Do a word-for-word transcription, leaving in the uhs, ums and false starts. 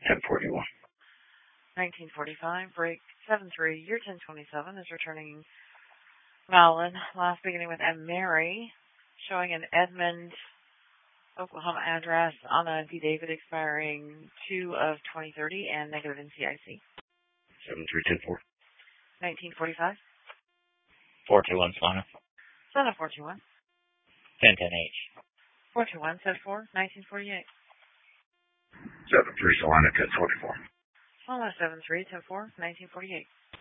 ten forty-one. nineteen forty-five, break seven three, year ten twenty-seven is returning Malin, last beginning with M. Mary, showing an Edmond, Oklahoma address on a D. David expiring two of twenty thirty and negative N C I C. seven three ten four. nineteen forty-five. four two one Solana. Solana four two one. ten ten H. four two one, set four, nineteen forty-eight. seven three Solana ten forty-four. Solana seven three, ten four, nineteen forty-eight.